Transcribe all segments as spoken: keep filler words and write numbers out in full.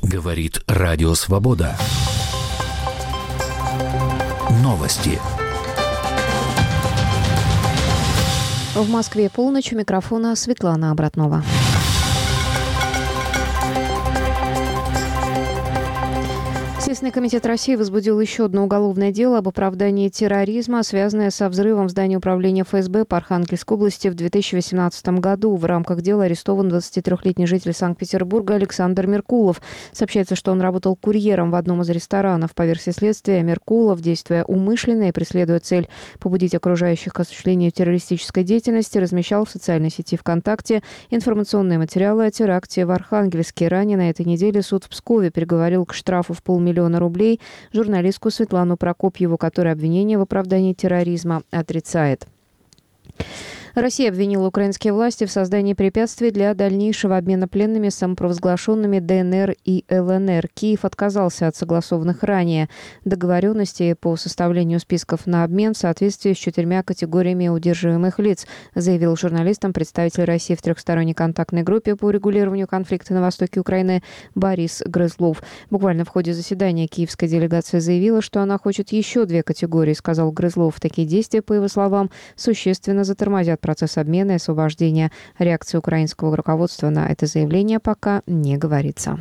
Говорит Радио Свобода. Новости. В Москве полночь. У микрофона Светлана Обратнова. Следственный комитет России возбудил еще одно уголовное дело об оправдании терроризма, связанное со взрывом в здании управления эф эс бэ по Архангельской области в две тысячи восемнадцатом году. В рамках дела арестован двадцатитрёхлетний житель Санкт-Петербурга Александр Меркулов. Сообщается, что он работал курьером в одном из ресторанов. По версии следствия, Меркулов, действуя умышленно и преследуя цель побудить окружающих к осуществлению террористической деятельности, размещал в социальной сети ВКонтакте информационные материалы о теракте в Архангельске. Ранее на этой неделе суд в Пскове приговорил к штрафу в полмиллиона рублей журналистку Светлану Прокопьеву, которая обвинение в оправдании терроризма отрицает. Россия обвинила украинские власти в создании препятствий для дальнейшего обмена пленными с самопровозглашенными дэ эн эр и эл эн эр. Киев отказался от согласованных ранее договоренностей по составлению списков на обмен в соответствии с четырьмя категориями удерживаемых лиц, заявил журналистам представитель России в трехсторонней контактной группе по урегулированию конфликта на востоке Украины Борис Грызлов. Буквально в ходе заседания киевская делегация заявила, что она хочет еще две категории, сказал Грызлов. Такие действия, по его словам, существенно затормозят процесс обмена и освобождения. Реакции украинского руководства на это заявление пока не говорится.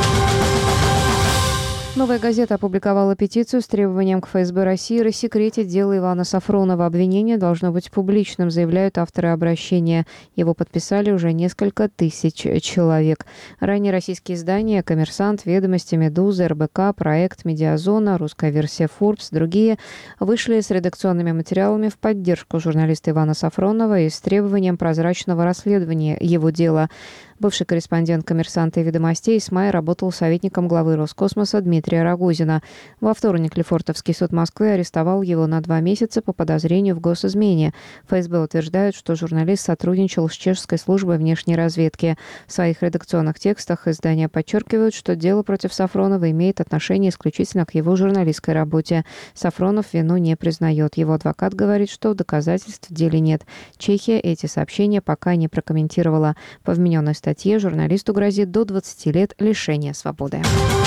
«Новая газета» опубликовала петицию с требованием к эф эс бэ России рассекретить дело Ивана Сафронова. Обвинение должно быть публичным, заявляют авторы обращения. Его подписали уже несколько тысяч человек. Ранее российские издания «Коммерсант», «Ведомости», «Медуза», эр бэ ка, «Проект», «Медиазона», русская версия Forbes, другие вышли с редакционными материалами в поддержку журналиста Ивана Сафронова и с требованием прозрачного расследования его дела. Бывший корреспондент «Коммерсанта» и «Ведомостей» с мая работал советником главы Роскосмоса Дмитрия Рогозина. Во вторник Лефортовский суд Москвы арестовал его на два месяца по подозрению в госизмене. эф эс бэ утверждает, что журналист сотрудничал с чешской службой внешней разведки. В своих редакционных текстах издания подчеркивают, что дело против Сафронова имеет отношение исключительно к его журналистской работе. Сафронов вину не признает. Его адвокат говорит, что доказательств в деле нет. Чехия эти сообщения пока не прокомментировала. По вмененной статье статье журналисту грозит до двадцати лет лишения свободы.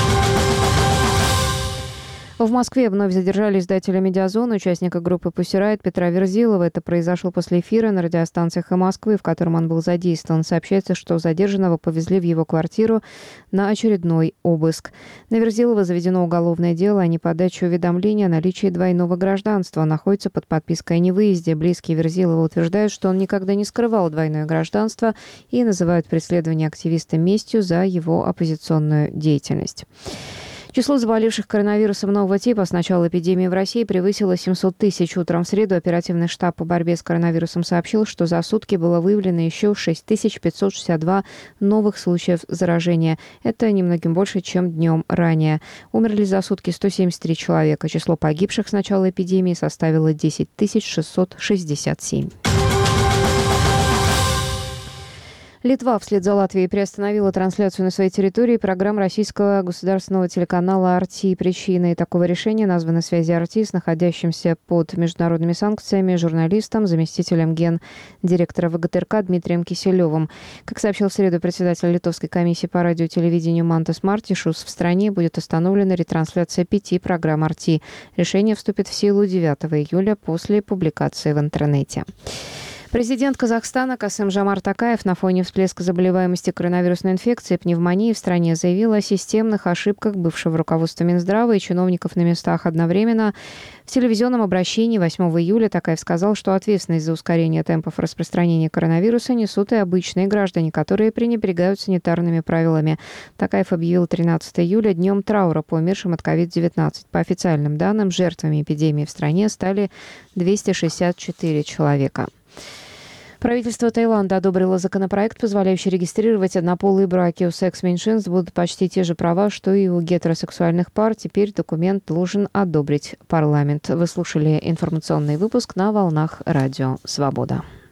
В Москве вновь задержали издателя «Медиазона», участника группы «Пусси Райт» Петра Верзилова. Это произошло после эфира на радиостанциях и Москвы, в котором он был задействован. Сообщается, что задержанного повезли в его квартиру на очередной обыск. На Верзилова заведено уголовное дело о неподаче уведомления о наличии двойного гражданства. Он находится под подпиской о невыезде. Близкие Верзилова утверждают, что он никогда не скрывал двойное гражданство и называют преследование активиста местью за его оппозиционную деятельность. Число заболевших коронавирусом нового типа с начала эпидемии в России превысило семьсот тысяч. Утром в среду оперативный штаб по борьбе с коронавирусом сообщил, что за сутки было выявлено еще шесть тысяч пятьсот шестьдесят два новых случаев заражения. Это немногим больше, чем днем ранее. Умерли за сутки сто семьдесят три человека. Число погибших с начала эпидемии составило десять тысяч шестьсот шестьдесят семь. Литва вслед за Латвией приостановила трансляцию на своей территории программ российского государственного телеканала эр ти. Причиной такого решения названы связи эр ти с находящимся под международными санкциями журналистом, заместителем гендиректора вэ гэ тэ эр ка Дмитрием Киселевым. Как сообщил в среду председатель Литовской комиссии по радио и телевидению Мантас Мартишус, в стране будет остановлена ретрансляция пяти программ эр ти. Решение вступит в силу девятого июля после публикации в интернете. Президент Казахстана Касым-Жомарт Токаев на фоне всплеска заболеваемости коронавирусной инфекцией и пневмонии в стране заявил о системных ошибках бывшего руководства Минздрава и чиновников на местах одновременно. В телевизионном обращении восьмого июля Токаев сказал, что ответственность за ускорение темпов распространения коронавируса несут и обычные граждане, которые пренебрегают санитарными правилами. Токаев объявил тринадцатого июля днем траура по умершим от ковид девятнадцать. По официальным данным, жертвами эпидемии в стране стали двести шестьдесят четыре человека. Правительство Таиланда одобрило законопроект, позволяющий регистрировать однополые браки. У секс-меньшинств будут почти те же права, что и у гетеросексуальных пар. Теперь документ должен одобрить парламент. Вы слушали информационный выпуск на волнах Радио Свобода.